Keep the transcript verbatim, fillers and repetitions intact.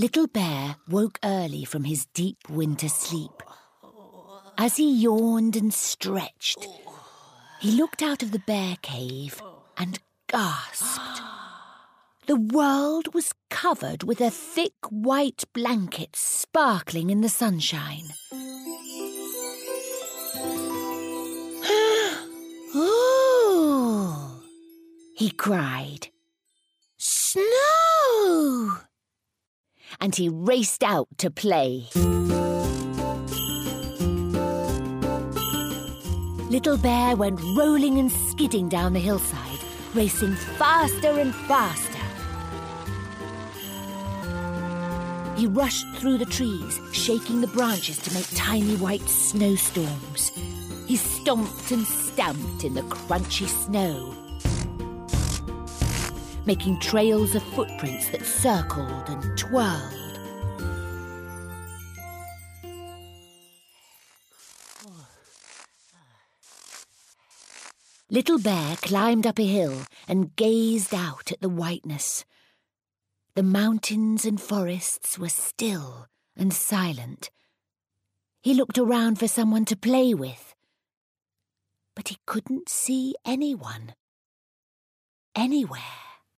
Little Bear woke early from his deep winter sleep. As he yawned and stretched, he looked out of the bear cave and gasped. The world was covered with a thick white blanket sparkling in the sunshine. "Oh!" he cried. "Snow!" And he raced out to play. Little Bear went rolling and skidding down the hillside, racing faster and faster. He rushed through the trees, shaking the branches to make tiny white snowstorms. He stomped and stamped in the crunchy snow, making trails of footprints that circled and twirled. Little Bear climbed up a hill and gazed out at the whiteness. The mountains and forests were still and silent. He looked around for someone to play with, but he couldn't see anyone, anywhere.